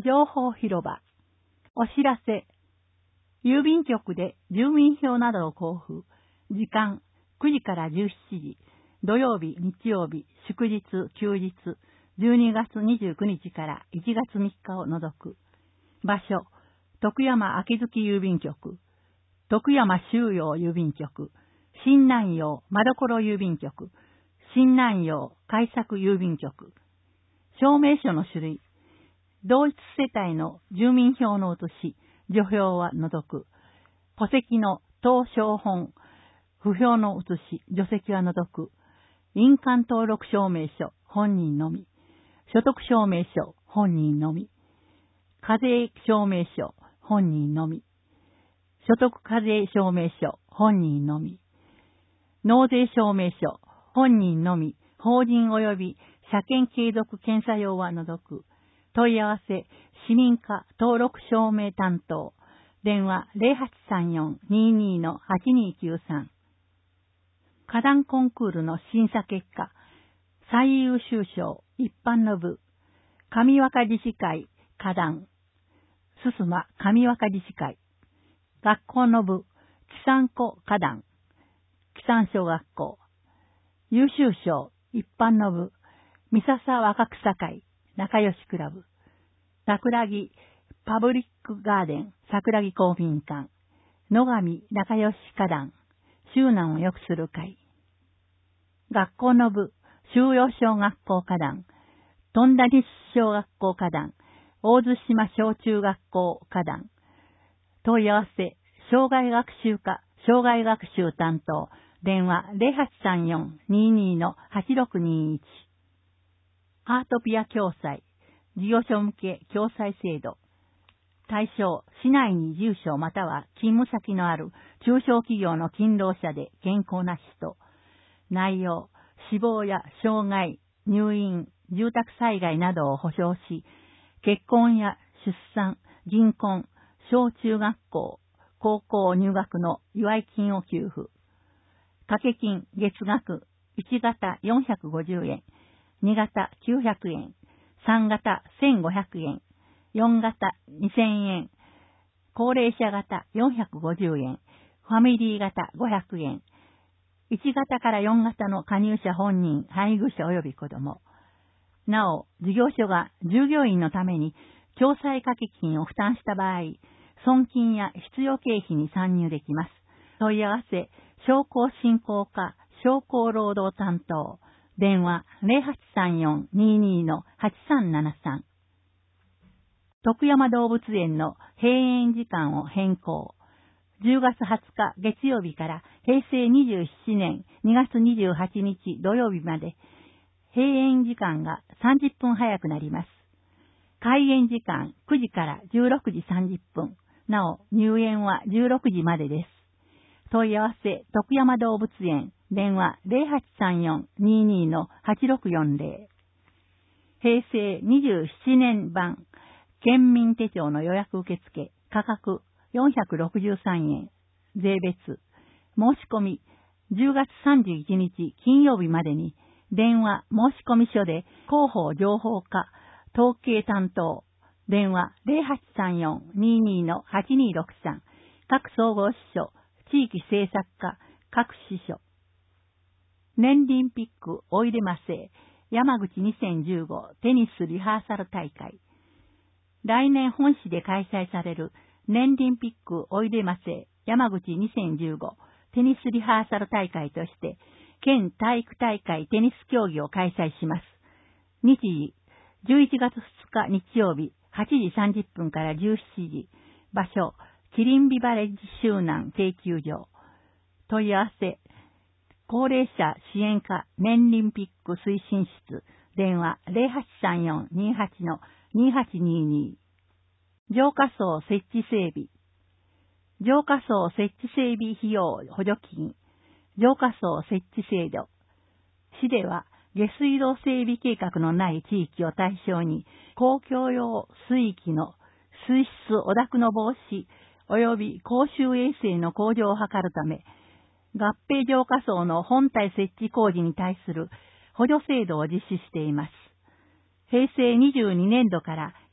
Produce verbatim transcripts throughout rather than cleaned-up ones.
情報広場。お知らせ。郵便局で住民票などを交付。時間くじからじゅうしちじ。土曜日、日曜日、祝日、休日。じゅうにがつにじゅうくにちからいちがつみっかを除く。場所。徳山秋月郵便局。徳山周陽郵便局。新南陽真所郵便局。新南陽開作郵便局。証明書の種類。同一世帯の住民票の写し、除票は除く。戸籍の当証本、不評の写し、除籍は除く。印鑑登録証明書、本人のみ。所得証明書、本人のみ。課税証明書、本人のみ。所得課税証明書、本人のみ。納税証明書、本人のみ。法人及び車検継続検査用は除く。問い合わせ、市民課登録証明担当。電話 ゼロはちさんよん にーにー の はちにーきゅうさん。花壇コンクールの審査結果。最優秀賞、一般の部。上若自治会、花壇。すすま上若自治会。学校の部、木山湖花壇。木山小学校。優秀賞、一般の部。三笹若草会、仲良しクラブ。桜木、パブリックガーデン、桜木公民館。野上仲良し花壇。周南を良くする会。学校の部、修陽小学校花壇。富田西小学校花壇。大津島小中学校花壇。問い合わせ、障害学習課、障害学習担当。電話 ゼロはちさんよん にーにー の はちろくにーいち。アートピア共済、事業所向け共済制度。対象、市内に住所または勤務先のある中小企業の勤労者で健康な人。内容、死亡や障害、入院、住宅災害などを保障し、結婚や出産、銀婚、小中学校、高校入学の祝い金を給付。掛け金月額いち型よんひゃくごじゅうえん、に型きゅうひゃくえん、さん型せんごひゃくえん、よん型にせんえん、高齢者型よんひゃくごじゅうえん、ファミリー型ごひゃくえん、いち型からよん型の加入者本人、配偶者及び子供。なお、事業所が従業員のために共済掛け金を負担した場合、損金や必要経費に参入できます。問い合わせ、商工振興課、商工労働担当。電話 ゼロはちさんよん にーにー の はちさんななさん。徳山動物園の閉園時間を変更。じゅうがつはつか月曜日からへいせいにじゅうななねんにがつにじゅうはちにち土曜日まで、閉園時間がさんじゅっぷん早くなります。開園時間くじからじゅうろくじさんじゅっぷん。なお、入園はじゅうろくじまでです。問い合わせ、徳山動物園、電話 ゼロはちさんよん にーにー の はちろくよんぜろ。へいせいにじゅうななねん版、県民手帳の予約受付、価格よんひゃくろくじゅうさんえん、税別。申し込み、じゅうがつさんじゅういちにち金曜日までに、電話申し込み書で広報情報課、統計担当、電話 ゼロはちさんよん にーにー の はちにーろくさん、各総合支所、地域政策課、各支所。年輪ピックおいでませ、山口にせんじゅうごテニスリハーサル大会。来年本市で開催される年輪ピックおいでませ、山口にせんじゅうごテニスリハーサル大会として、県体育大会テニス競技を開催します。日時、じゅういちがつふつか日曜日、はちじさんじゅっぷんからじゅうしちじ。場所、キリンビバレッジ周南定休場。問い合わせ、高齢者支援課年輪ピック推進室。電話 ゼロはちさんよん にーはち の にーはちにーにー。浄化槽設置整備。浄化槽設置整備費用補助金。浄化槽設置制度。市では下水道整備計画のない地域を対象に公共用水域の水質汚濁の防止及び公衆衛生の向上を図るため、合併浄化槽の本体設置工事に対する補助制度を実施しています。へいせいにじゅうにねんどから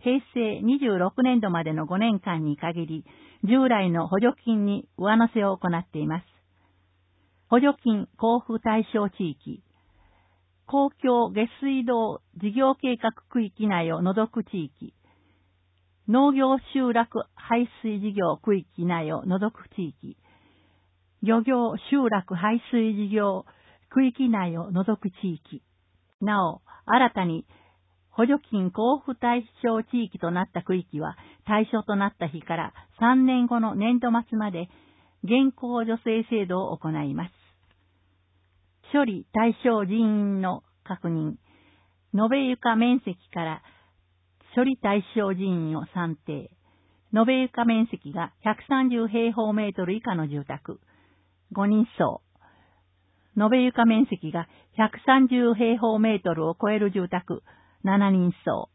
へいせいにじゅうろくねんどまでのごねんかんに限り、従来の補助金に上乗せを行っています。補助金交付対象地域、公共下水道事業計画区域内を除く地域、農業集落排水事業区域内を除く地域、漁業集落排水事業区域内を除く地域、なお、新たに補助金交付対象地域となった区域は対象となった日からさんねんごの年度末まで現行助成制度を行います。処理対象人員の確認、延べ床面積から処理対象人員を算定、延べ床面積がひゃくさんじゅうへいほうメートル以下の住宅、ごにんそう、延べ床面積がひゃくさんじゅうへいほうメートルを超える住宅、ななにんそう。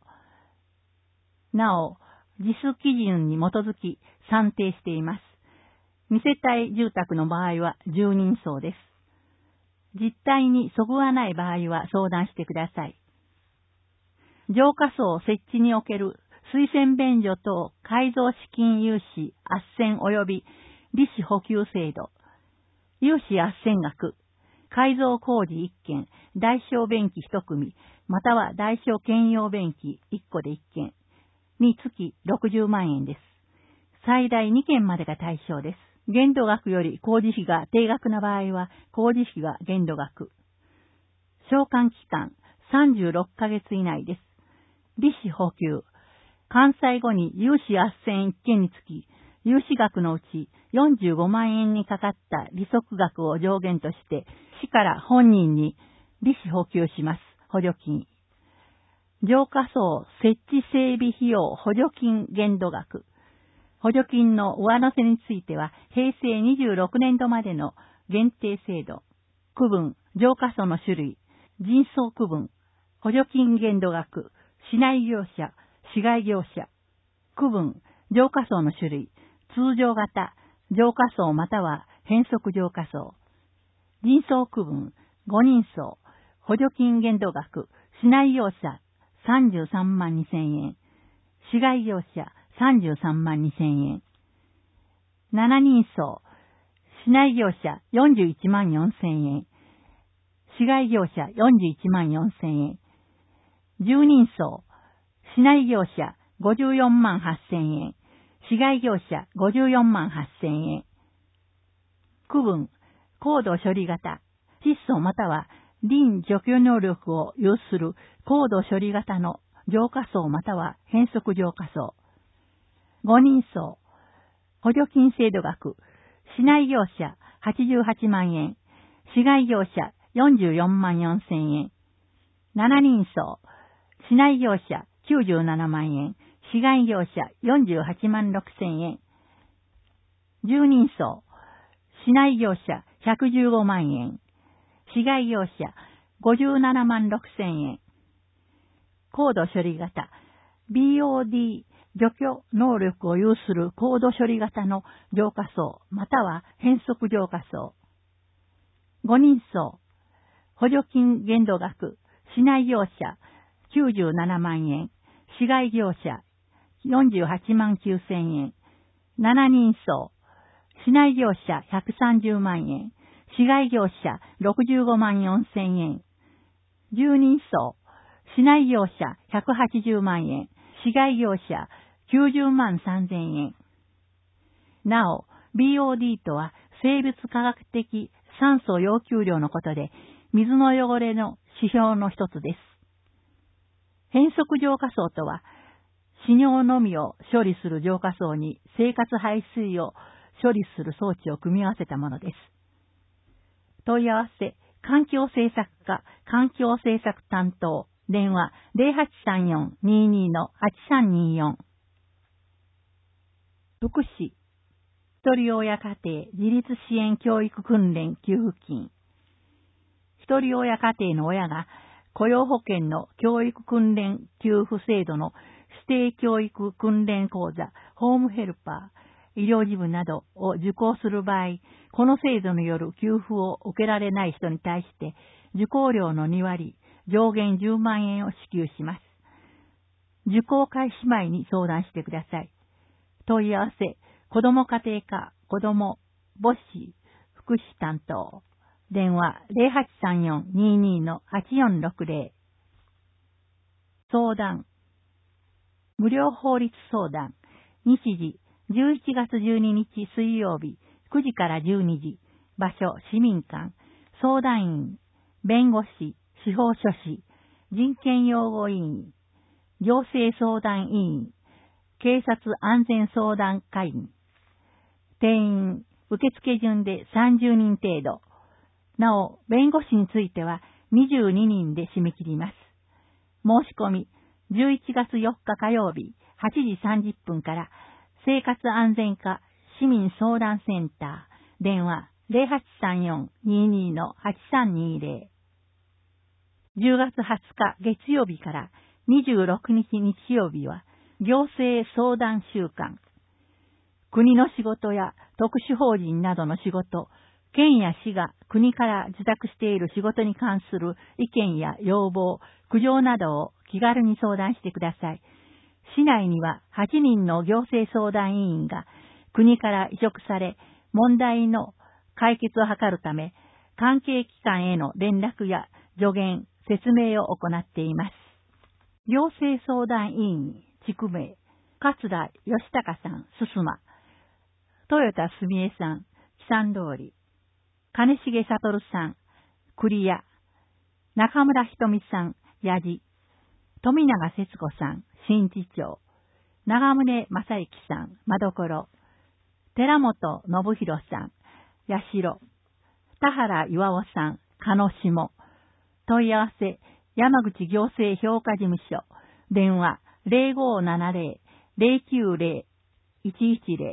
なお、実基準に基づき算定しています。に世帯住宅の場合はじゅうにんそうです。実態にそぐわない場合は相談してください。浄化槽設置における水洗便所等改造資金融資斡旋及び利子補給制度、融資斡旋額、改造工事いっけん、代償便器いち組、または代償兼用便器いっこでいっけんにつきろくじゅうまんえんです。最大にけんまでが対象です。限度額より工事費が定額な場合は工事費が限度額。償還期間さんじゅうろっかげつ以内です。利子補給。完済後に融資斡旋いっけんにつき、融資額のうちよんじゅうごまんえんにかかった利息額を上限として、市から本人に利子補給します。補助金。浄化槽設置整備費用補助金限度額。補助金の上乗せについては、へいせいにじゅうろくねんどまでの限定制度。区分、浄化槽の種類、人相区分、補助金限度額、市内業者、市外業者。区分、浄化槽の種類、通常型、浄化槽または変則浄化槽。人相区分、ごにんそう、補助金限度額、市内業者さんじゅうさんまんにせんえん、市外業者さんじゅうさんまんにせんえん。しちにんそう、市内業者よんじゅういちまんよんせんえん、市外業者よんじゅういちまんよんせんえん。じゅうにんそう、市内業者ごじゅうよんまんはっせんえん、市外業者ごじゅうよんまんはっせんえん。区分、高度処理型、窒素またはリン除去能力を有する高度処理型の浄化槽または変則浄化槽。ごにんそう、補助金制度額、市内業者はちじゅうはちまんえん、市外業者よんじゅうよんまんよんせんえん。しちにんそう、市内業者きゅうじゅうななまんえん、市外業者よんじゅうはちまんろくせんえん。じゅうにんそう、市内業者ひゃくじゅうごまんえん、市外業者ごじゅうななまんろくせんえん。高度処理型、ビーオーディー 除去能力を有する高度処理型の浄化槽または変則浄化槽。ごにんそう、補助金限度額、市内業者きゅうじゅうななまんえん、市外業者よんじゅうはちまんきゅうせんえん。しちにんそう、市内業者ひゃくさんじゅうまんえん、市外業者ろくじゅうごまんよんせんえん。じゅうにんそう、市内業者ひゃくはちじゅうまんえん、市外業者きゅうじゅうまんさんぜんえん。なお、ビーオーディー とは生物化学的酸素要求量のことで、水の汚れの指標の一つです。変則浄化槽とは、死尿のみを処理する浄化槽に生活排水を処理する装置を組み合わせたものです。問い合わせ、環境政策課、環境政策担当、電話 ゼロはちさんよん にーにー はちさんにーよん。福祉、ひとり親家庭自立支援教育訓練給付金。ひとり親家庭の親が雇用保険の教育訓練給付制度の指定教育訓練講座、ホームヘルパー、医療事務などを受講する場合、この制度による給付を受けられない人に対して受講料のにわり、上限じゅうまんえんを支給します。 受講開始前に相談してください。問い合わせ、子ども家庭科、子ども、母子、福祉担当。電話 ゼロはちさんよん にーにー の はちよんろくゼロ。相談。無料法律相談。日時、じゅういちがつじゅうににち水曜日、くじからじゅうにじ。場所、市民館。相談員、弁護士、司法書士、人権擁護委員、行政相談委員、警察安全相談会員。定員、受付順でさんじゅうにん程度。なお、弁護士についてはにじゅうににんで締め切ります。申し込み、じゅういちがつよっか火曜日、はちじさんじゅっぷんから、生活安全課市民相談センター、電話 ゼロはちさんよん にーにー の はちさんにーゼロ。じゅうがつはつか月曜日からにじゅうろくにち日曜日は、行政相談週間。国の仕事や特殊法人などの仕事、県や市が国から受託している仕事に関する意見や要望、苦情などを気軽に相談してください。市内にははちにんの行政相談委員が国から委嘱され、問題の解決を図るため、関係機関への連絡や助言、説明を行っています。行政相談委員、地区名、勝田義隆さん、すすま、豊田すみえさん、木山通り、金重悟さん、栗屋、中村ひとみさん、やじ、富永節子さん、新地町、長宗正幸さん、まどころ、寺本信弘さん、八代、田原岩尾さん、鹿野下、問い合わせ、山口行政評価事務所、電話 ゼロごーななゼロ ゼロきゅうゼロ いちいちゼロ。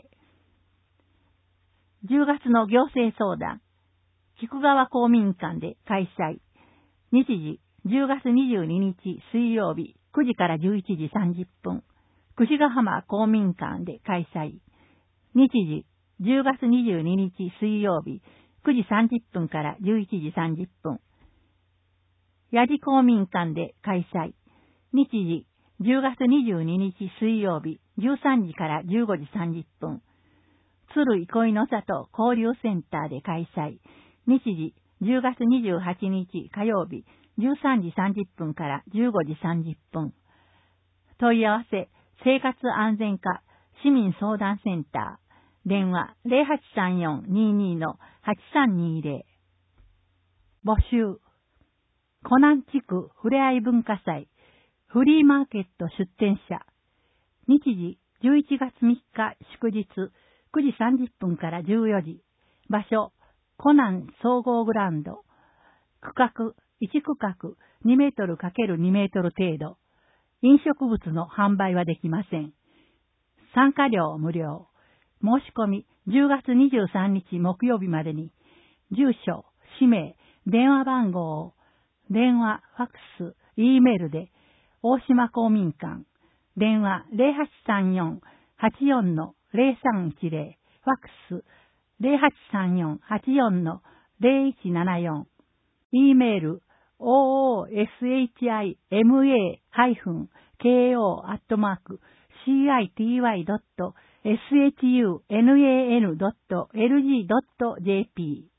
じゅうがつの行政相談、菊川公民館で開催。日時、じゅうがつにじゅうににち水曜日、くじからじゅういちじさんじゅっぷん。櫛ヶ浜公民館で開催。日時、じゅうがつにじゅうににち水曜日、くじさんじゅっぷんからじゅういちじさんじゅっぷん。八木公民館で開催。日時、じゅうがつにじゅうににち水曜日、じゅうさんじからじゅうごじさんじゅっぷん。鶴憩いの里交流センターで開催。日時、じゅうがつにじゅうはちにち火曜日、じゅうさんじさんじゅっぷんからじゅうごじさんじゅっぷん。問い合わせ、生活安全課市民相談センター。電話 ゼロはちさんよん にーにー の はちさんにーゼロ。募集。湖南地区ふれあい文化祭フリーマーケット出店者。日時じゅういちがつみっか祝日くじさんじゅっぷんからじゅうよじ。場所、湖南総合グラウンド。区画、いち区画にメートルかけるにメートル程度。飲食物の販売はできません。参加料無料。申し込みじゅうがつにじゅうさんにち木曜日までに。住所、氏名、電話番号を電話、ファックス、E メールで大島公民館。電話ゼロはちさんよん はちよん の ゼロさんいちゼロ。ファックスゼロはちさんよん はちよん の ゼロいちななよん。E メール オーオーエスエイチアイエムエーケーオー アットマーク シーアイティーワイドットエスエイチユーエヌエーエヌドットエルジードットジェーピー。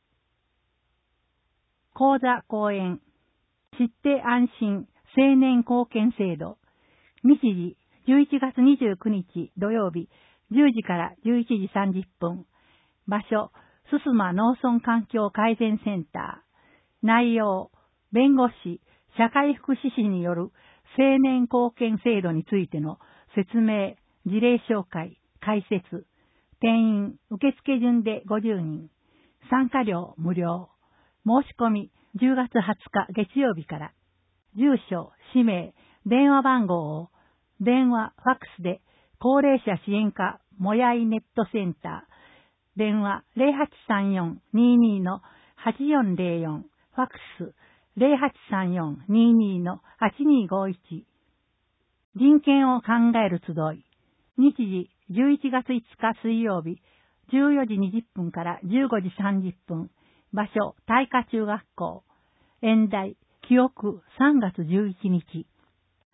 講座講演。知って安心青年貢献制度。日時じゅういちがつにじゅうくにち土曜日じゅうじからじゅういちじさんじゅっぷん。場所、すすま農村環境改善センター。内容、弁護士、社会福祉士による青年貢献制度についての説明、事例紹介、解説。定員、受付順でごじゅうにん。参加料無料。申し込みじゅうがつはつか月曜日から。住所、氏名、電話番号を電話、ファックスで高齢者支援課もやいネットセンター。電話ゼロはちさんよん にーにー の はちよんゼロよん。ファックスゼロはちさんよん にーにー の はちにーごいち。人権を考える集い。日時じゅういちがついつか水曜日じゅうよじにじゅっぷんからじゅうごじさんじゅっぷん。場所、大華中学校。演題、記憶さんがつじゅういちにち。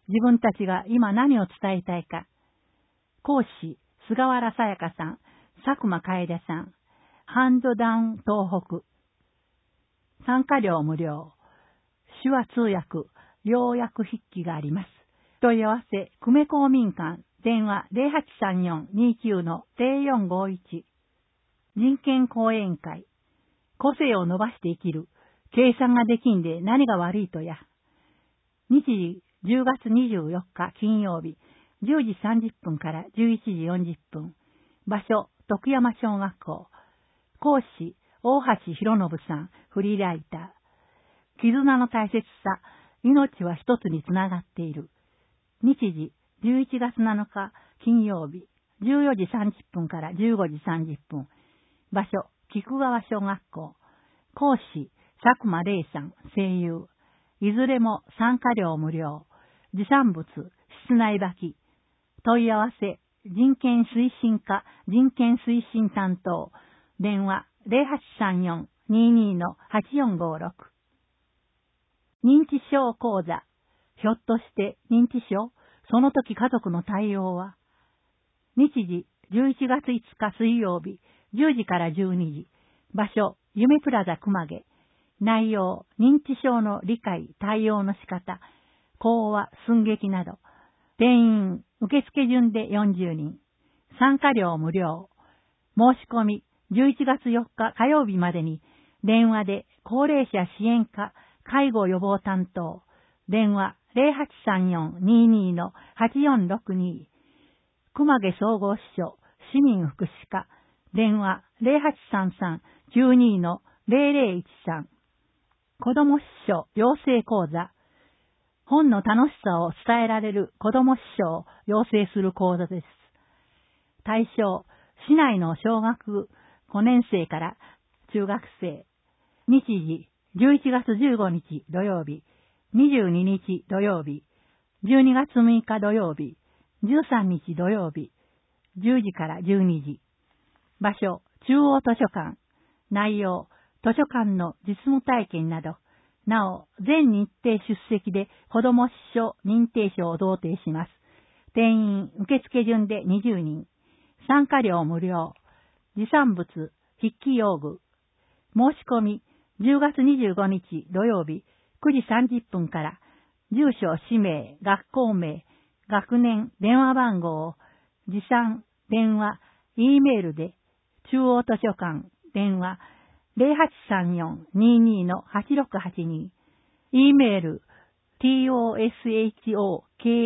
自分たちが今何を伝えたいか。講師、菅原さやかさん、佐久間楓さん、ハンドダウン東北。参加料無料。手話通訳、要約筆記があります。問い合わせ、久米公民館、電話 ゼロはちさんよん にきゅう ゼロよんごいち。人権講演会。個性を伸ばして生きる。計算ができんで何が悪いとや。日時じゅうがつにじゅうよっか金曜日、じゅうじさんじゅっぷんからじゅういちじよんじゅっぷん。場所、徳山小学校。講師、大橋博信さん、フリーライター。絆の大切さ、命は一つにつながっている。日時、じゅういちがつなのか金曜日、じゅうよじさんじゅっぷんからじゅうごじさんじゅっぷん。場所、菊川小学校。講師、佐久間玲さん、声優。いずれも参加料無料。持参物、室内履き。問い合わせ、人権推進課、人権推進担当。電話、ゼロはちさんよん にに はちよんごろく。認知症講座。ひょっとして認知症？その時家族の対応は？日時、じゅういちがついつか水曜日、じゅうじからじゅうにじ。場所、夢プラザ熊毛。内容、認知症の理解、対応の仕方、講話、寸劇など。定員、受付順でよんじゅうにん。参加料無料。申し込み、じゅういちがつよっか火曜日までに、電話で高齢者支援課、介護予防担当。電話、ゼロはちさんよん にに はちよんろくに。熊毛総合支所、市民福祉課。電話、ゼロはちさんさん きゅうに ゼロゼロいちさん。子ども司書養成講座。本の楽しさを伝えられる子ども司書を養成する講座です。対象、市内の小学ごねん生から中学生。日時、じゅういちがつじゅうごにち土曜日、にじゅうににち土曜日、じゅうにがつむいか土曜日、じゅうさんにち土曜日、じゅうじからじゅうにじ。場所、中央図書館。内容、図書館の実務体験など。なお、全日程出席で子ども司書認定証を贈呈します。定員、受付順でにじゅうにん。参加料無料。持参物、筆記用具。申し込み、じゅうがつにじゅうごにち土曜日、くじさんじゅっぷんから、住所、氏名、学校名、学年、電話番号を、持参、電話、Eメールで、中央図書館、電話、ゼロはちさんよん にに はちろくはちに。Eメール、トショ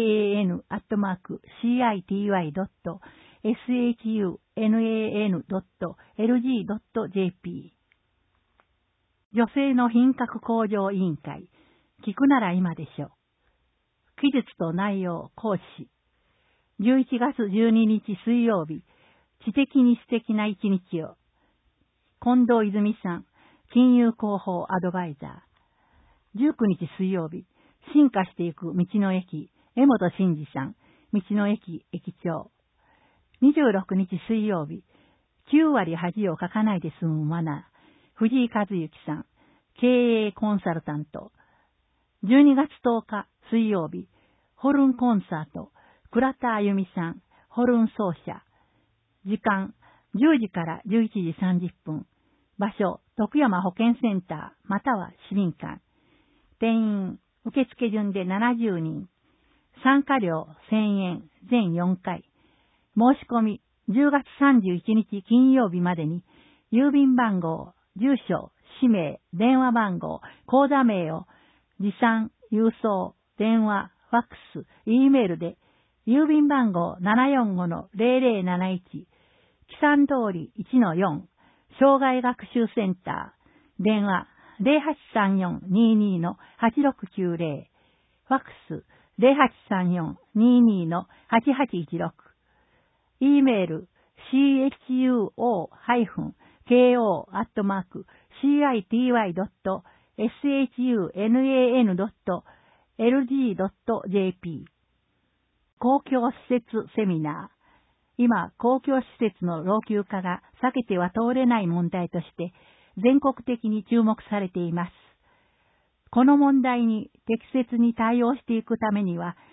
kan アットマーク シーアイティーワイドットシャン ドット エルジー ドット ジェーピー。女性の品格向上委員会。聞くなら今でしょう。記述と内容、講師。じゅういちがつじゅうににち水曜日、知的に素敵な一日を。近藤泉さん、金融広報アドバイザー。じゅうくにち水曜日、進化していく道の駅、江本真二さん、道の駅駅長。にじゅうろくにち水曜日、きゅうわり恥をかかないで済むマナー、藤井和幸さん、経営コンサルタント。じゅうにがつとおか水曜日、ホルンコンサート、倉田あゆみさん、ホルン奏者。時間、じゅうじからじゅういちじさんじゅっぷん。場所、徳山保健センター、または市民館。定員、受付順でななじゅうにん。参加料せんえん、全よんかい。申し込み、じゅうがつさんじゅういちにち金曜日までに、郵便番号、住所、氏名、電話番号、口座名を、持参、郵送、電話、ファックス、Eメールで、郵便番号 ななよんごのゼロゼロなないち、木山通り いちのよん、障害学習センター、電話ゼロはちさんよん にに はちろくきゅうゼロ、ファックスゼロはちさんよん にに はちはちいちろく、Eメール シーエイチユーオー ケーオー アットマーク シーアイティーワイ ドット エスエイチユーエヌエーエヌ ドット エルジー ドット ジェーピー。公共施設セミナー。今、公共施設の老朽化が避けては通れない問題として全国的に注目されています。この問題に適切に対応していくためには、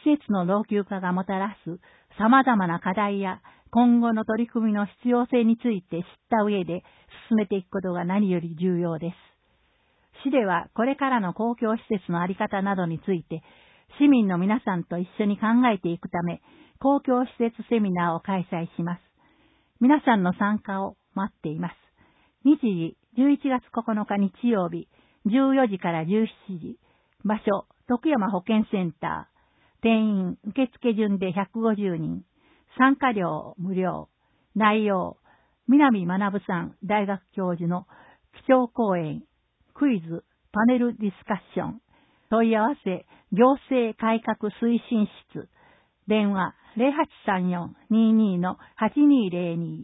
施設の老朽化がもたらす様々な課題や今後の取り組みの必要性について知った上で進めていくことが何より重要です。市ではこれからの公共施設のあり方などについて市民の皆さんと一緒に考えていくため公共施設セミナーを開催します。皆さんの参加を待っています。日時じゅういちがつここのか日曜日じゅうよじからじゅうしちじ。場所徳山保健センター。定員受付順でひゃくごじゅうにん。参加料無料。内容南学さん大学教授の基調講演、クイズ、パネルディスカッション。問い合わせ行政改革推進室。電話 ゼロはちさんよん にーにー のはちにーゼロに。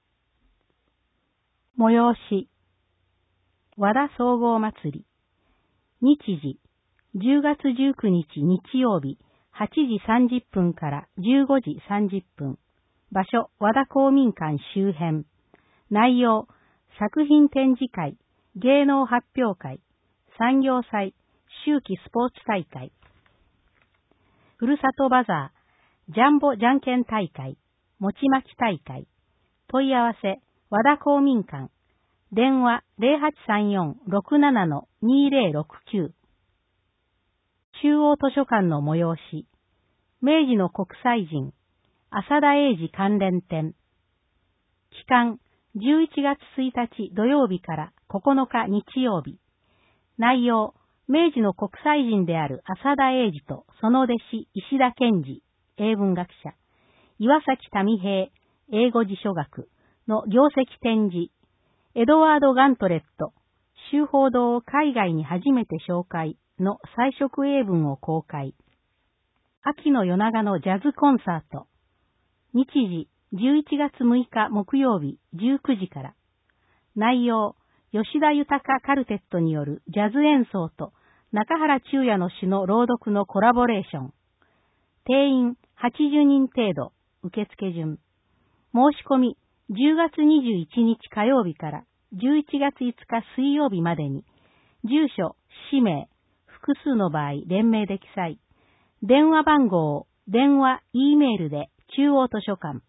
催し和田総合祭り。日時じゅうがつじゅうくにち日曜日はちじさんじゅっぷんからじゅうごじさんじゅっぷん。場所和田公民館周辺。内容作品展示会、芸能発表会、産業祭、秋季スポーツ大会。ふるさとバザー、ジャンボじゃんけん大会、餅まき大会。問い合わせ和田公民館。電話 ゼロはちさんよん ろくなな にーゼロろくきゅう。中央図書館の催し。明治の国際人、浅田英二関連展。期間、じゅういちがつついたち土曜日からここのか日曜日。内容、明治の国際人である浅田英二とその弟子石田健二、英文学者、岩崎民平、英語辞書学の業績展示。エドワード・ガントレット、修法堂を海外に初めて紹介の彩色英文を公開。秋の夜長のジャズコンサート。日時じゅういちがつむいか木曜日じゅうくじから。内容、吉田豊カルテットによるジャズ演奏と中原中也の詩の朗読のコラボレーション。定員はちじゅうにん程度、受付順。申し込み、じゅうがつにじゅういちにち火曜日からじゅういちがついつか水曜日までに、住所、氏名、複数の場合連名で記載。電話番号を電話、Eメールで中央図書館。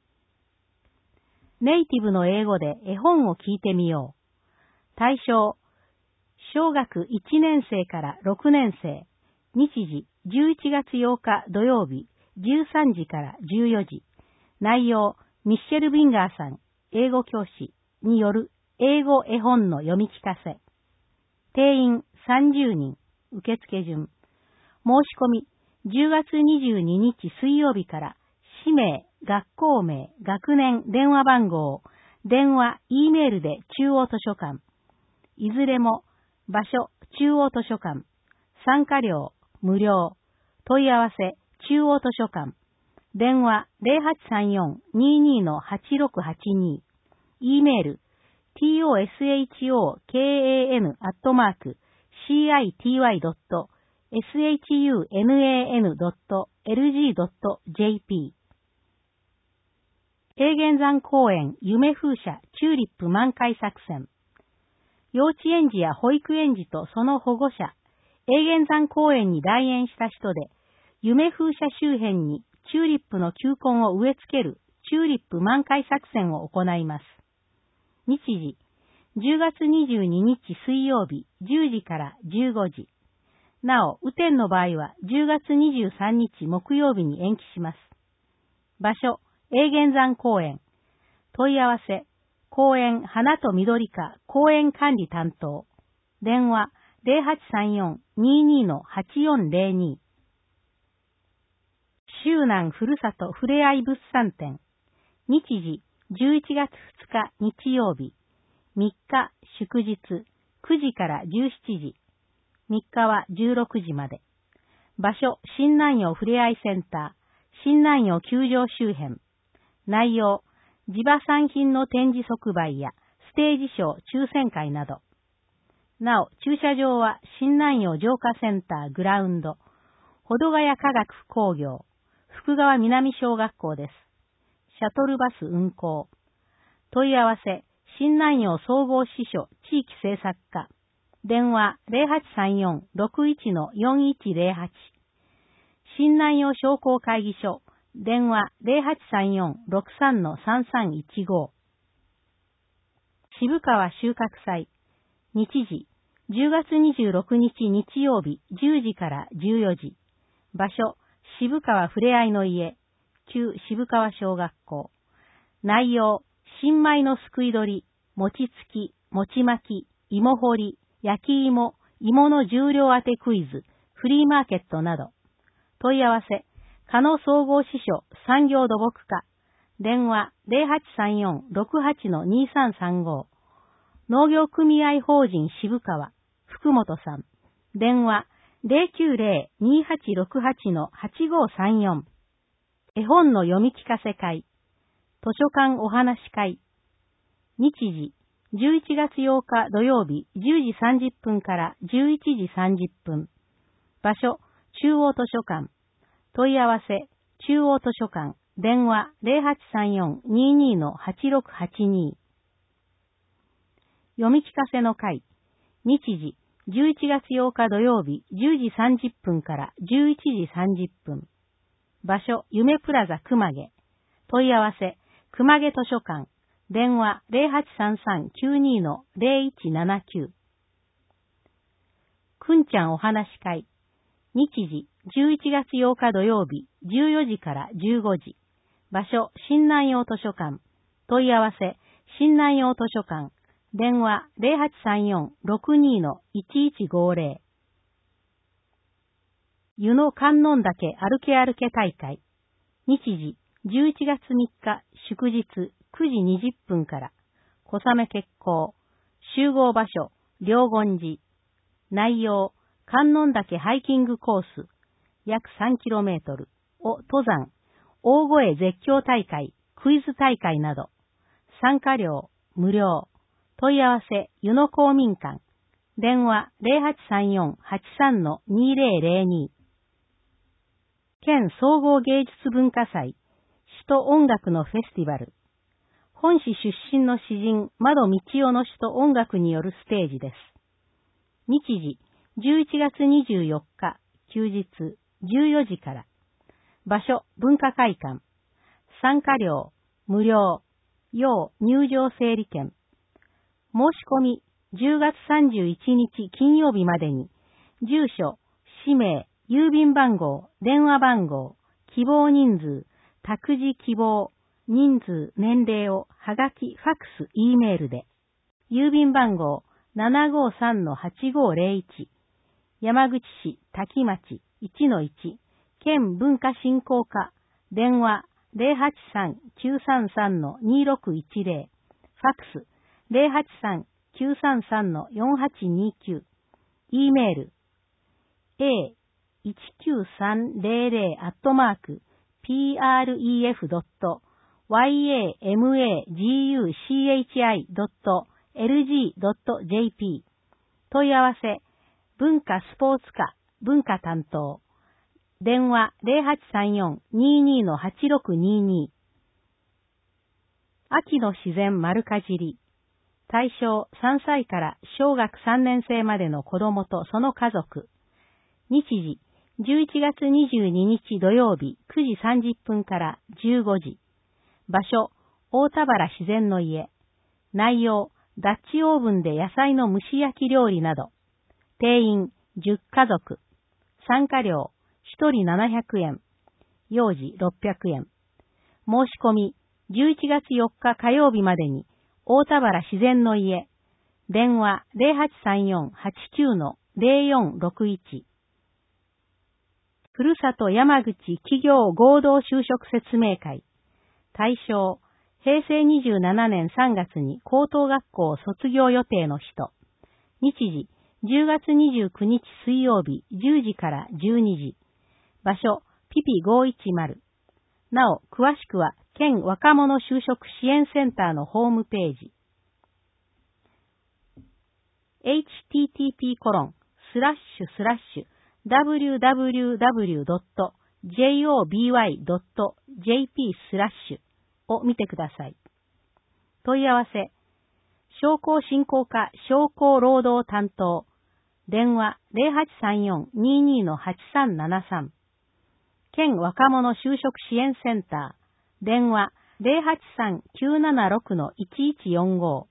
ネイティブの英語で絵本を聞いてみよう。対象、小学いちねんせいからろくねんせい。日時じゅういちがつようか土曜日じゅうさんじからじゅうよじ。内容、ミッシェル・ビンガーさん、英語教師による英語絵本の読み聞かせ。定員さんじゅうにん、受付順。申し込み、じゅうがつにじゅうににち水曜日から、氏名、学校名、学年、電話番号、電話、Eメールで中央図書館。いずれも、場所、中央図書館。参加料、無料。問い合わせ、中央図書館。電話 ゼロはちさんよん にーにー のはちろくはちに。E メール トショカン アットマーク シーアイティーワイ ドット サン ドット エルジー ドット ジェーピー。永源山公園夢風車チューリップ満開作戦。幼稚園児や保育園児とその保護者、永源山公園に来園した人で、夢風車周辺にチューリップの球根を植え付けるチューリップ満開作戦を行います。日時、じゅうがつにじゅうににち水曜日じゅうじからじゅうごじ。なお、雨天の場合はじゅうがつにじゅうさんにち木曜日に延期します。場所、永源山公園。問い合わせ、公園花と緑課公園管理担当。電話ゼロはちさんよん にーにー のはちよんゼロに。周南ふるさとふれあい物産展。日時じゅういちがつふつか日曜日。みっか祝日くじからじゅうしちじ。みっかはじゅうろくじまで。場所新南陽ふれあいセンター。新南陽球場周辺。内容地場産品の展示即売やステージショー抽選会など。なお、駐車場は新南陽浄化センターグラウンド、保土ヶ谷科学工業、福川南小学校です。シャトルバス運行。問い合わせ、新南陽総合支所地域政策課。電話ゼロはちさんよん ろくいちのよんいちゼロはち。 新南洋商工会議所、電話 ゼロはちさんよん ろくさん さんさんいちご。渋川収穫祭。日時、じゅうがつにじゅうろくにち日曜日じゅうじからじゅうよじ。場所、渋川ふれあいの家、旧渋川小学校。内容、新米のすくい取り、餅つき、餅巻き、芋掘り、焼き芋、芋の重量当てクイズ、フリーマーケットなど。問い合わせ、加納総合支所産業土木課。電話 ゼロはちさんよん ろくはち にさんさんご。農業組合法人渋川、福本さん。電話 ゼロきゅうゼロ にはちろくはち はちごさんよん。絵本の読み聞かせ会。図書館お話会。日時、じゅういちがつようか土曜日じゅうじさんじゅっぷんからじゅういちじさんじゅっぷん。場所、中央図書館。問い合わせ、中央図書館。電話 ゼロはちさんよん ににのはちろくはちに。読み聞かせの会。日時、じゅういちがつようか土曜日じゅうじさんじゅっぷんからじゅういちじさんじゅっぷん。場所、夢プラザ熊毛。問い合わせ、熊毛図書館。電話 ゼロはちさんさんきゅうにのゼロいちななきゅう。くんちゃんお話会。日時、じゅういちがつようか土曜日じゅうよじからじゅうごじ。場所、新南洋図書館。問い合わせ、新南洋図書館。電話 ゼロはちさんよん ろくにのいちいちごゼロ。湯の観音岳歩け歩け大会。日時、じゅういちがつみっか祝日くじにじゅっぷんから。小雨決行。集合場所、両言寺。内容、観音岳ハイキングコース。約 さんキロメートル を登山。大声絶叫大会、クイズ大会など。参加料、無料。問い合わせ、湯野公民館。電話 ゼロはちさんよん はちさんのにゼロゼロに。県総合芸術文化祭、詩と音楽のフェスティバル。本市出身の詩人、窓道夫の詩と音楽によるステージです。日時、じゅういちがつにじゅうよっか、休日、じゅうよじから。場所、文化会館。参加料、無料。要入場整理券。申し込み、じゅうがつさんじゅういちにち金曜日までに、住所、氏名、郵便番号、電話番号、希望人数、託児希望、人数、年齢を、はがき、ファックス、E メールで。郵便番号 ななごさんのはちごゼロいち。山口市滝町 いちのいち。県文化振興課。電話 ゼロはちさんきゅうさんさんのにろくいちゼロ。ファックスゼロはちさんきゅうさんさんのよんはちにきゅう。E メール エーいちきゅうさんゼロゼロ アットマーク プレフ ドット ヤマグチ ドット エルジー ドット ジェーピー。問い合わせ、文化スポーツ課文化担当。電話ゼロはちさんよん ににのはちろくにに。秋の自然丸かじり。対象さんさいから小学さんねんせいまでの子供とその家族。日時、じゅういちがつにじゅうににち土曜日くじさんじゅっぷんからじゅうごじ。場所、大田原自然の家。内容、ダッチオーブンで野菜の蒸し焼き料理など。定員じゅっかぞく。参加料、ひとりななひゃくえん。幼児ろっぴゃくえん。申し込み、じゅういちがつよっか火曜日までに、大田原自然の家。電話ゼロはちさんよん はちきゅうのゼロよんろくいち。ふるさと山口企業合同就職説明会。対象、へいせいにじゅうななねんさんがつに高等学校を卒業予定の人。日時、じゅうがつにじゅうくにち水曜日じゅうじからじゅうにじ。場所、ピピごひゃく。なお、詳しくは、県若者就職支援センターのホームページ。エイチティーティーピーコロンスラッシュスラッシュダブリューダブリューダブリュードットジェイオービーワイドットジェーピースラッシュを見てください。問い合わせ、商工振興課商工労働担当。電話ゼロはちさんよん ににのはちさんななさん。 県若者就職支援センター、電話 ゼロはちさんきゅうななろくのいちいちよんご。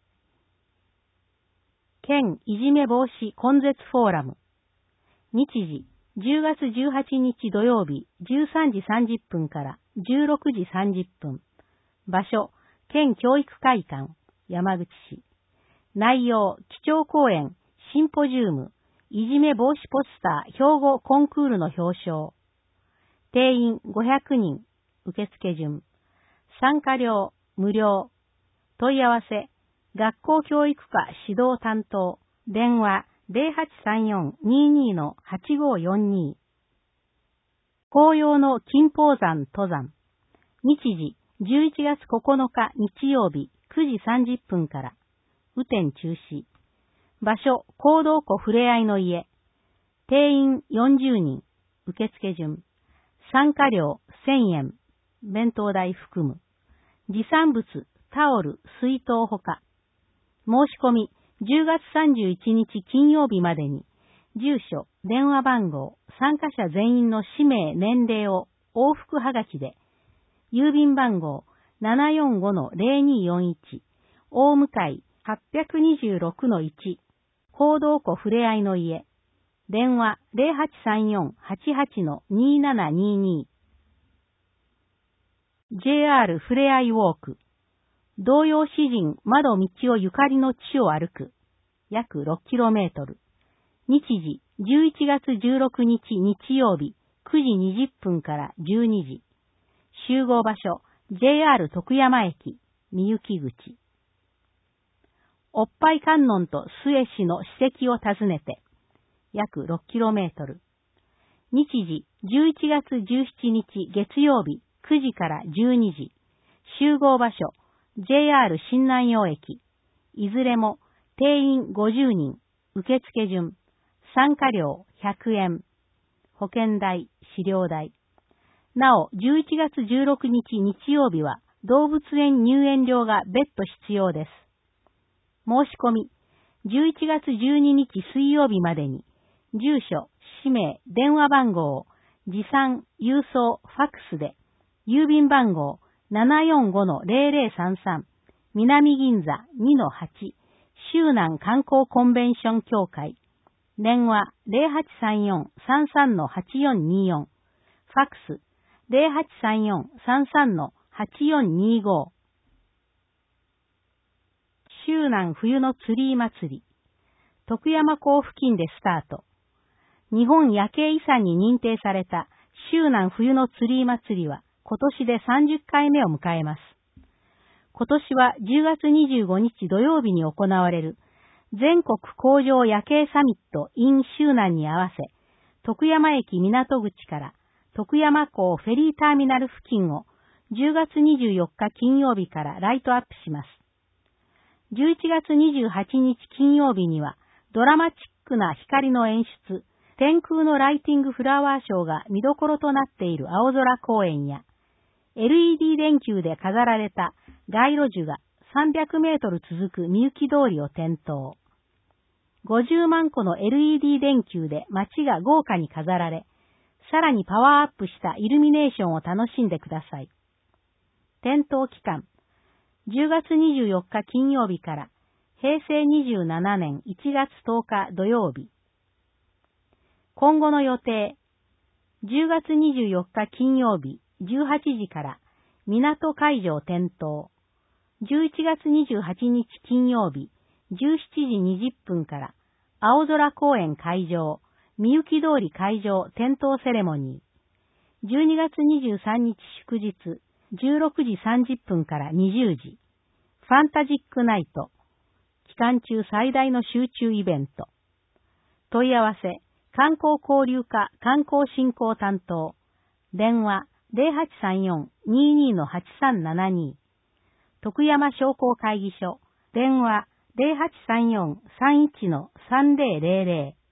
県いじめ防止根絶フォーラム。日時、じゅうがつじゅうはちにち土曜日じゅうさんじさんじゅっぷんからじゅうろくじさんじゅっぷん。場所、県教育会館、山口市。内容、基調講演、シンポジウム、いじめ防止ポスター標語コンクールの表彰。定員ごひゃくにん、受付順。参加料、無料。問い合わせ、学校教育課指導担当、電話ゼロはちさんよんにーにーのはちごよんにー。紅葉の金峰山登山。日時、じゅういちがつここのか日曜日くじさんじゅっぷんから。雨天中止。場所、行動湖ふれあいの家。定員よんじゅうにん。受付順。参加料せんえん。弁当代含む。持参物、タオル、水筒ほか。申し込み、じゅうがつさんじゅういちにち金曜日までに、住所、電話番号、参加者全員の氏名、年齢を往復はがきで、郵便番号 ななよんごのゼロによんいち、大向かい はちにろくのいち、行動湖ふれあいの家、電話ゼロはちさんよんはちはちのにーななにーにー。ジェイアール ふれあいウォーク。童謡詩人窓道をゆかりの地を歩く。約 ろっキロメートル。日時、じゅういちがつじゅうろくにち日曜日くじにじゅっぷんからじゅうにじ。集合場所、ジェイアール 徳山駅、みゆき口。おっぱい観音と末市の史跡を訪ねて。約 ろっキロメートル。日時、じゅういちがつじゅうしちにち月曜日くじからじゅうにじ。集合場所、ジェイアール 新南陽駅。いずれも定員ごじゅうにん。受付順。参加料ひゃくえん。保険代、飼料代。なお、じゅういちがつじゅうろくにち日曜日は動物園入園料が別途必要です。申し込み、じゅういちがつじゅうににち水曜日までに、住所、氏名、電話番号を持参、郵送、ファックスで、郵便番号 ななよんごのゼロゼロさんさん、南銀座 にのはち、周南観光コンベンション協会、電話ゼロはちさんよんさんさんのはちよんにーよん、ファックスゼロはちさんよんさんさんのはちよんにーご。周南冬のツリー祭り、徳山港付近でスタート。日本夜景遺産に認定された周南冬のツリー祭りは今年でさんじゅっかいめを迎えます。今年はじゅうがつにじゅうごにち土曜日に行われる全国工場夜景サミット in 周南に合わせ、徳山駅港口から徳山港フェリーターミナル付近をじゅうがつにじゅうよっか金曜日からライトアップします。じゅういちがつにじゅうはちにち金曜日にはドラマチックな光の演出、天空のライティングフラワーショーが見どころとなっている青空公園や、エルイーディー 電球で飾られた街路樹がさんびゃくメートル続くみゆき通りを点灯。ごじゅうまんこの エルイーディー 電球で街が豪華に飾られ、さらにパワーアップしたイルミネーションを楽しんでください。点灯期間、じゅうがつにじゅうよっか金曜日からへいせいにじゅうななねんいちがつとおか土曜日。今後の予定、じゅうがつにじゅうよっか金曜日じゅうはちじから港会場点灯。じゅういちがつにじゅうはちにち金曜日じゅうしちじにじゅっぷんから青空公園会場、みゆき通り会場点灯セレモニー。じゅうにがつにじゅうさんにち祝日じゅうろくじさんじゅっぷんからにじゅうじ。ファンタジックナイト。期間中最大の集中イベント。問い合わせ、観光交流課観光振興担当。電話ゼロはちさんよんにーにーのはちさんななにー。徳山商工会議所。電話ゼロはちさんよんさんいちのさんぜろぜろぜろ。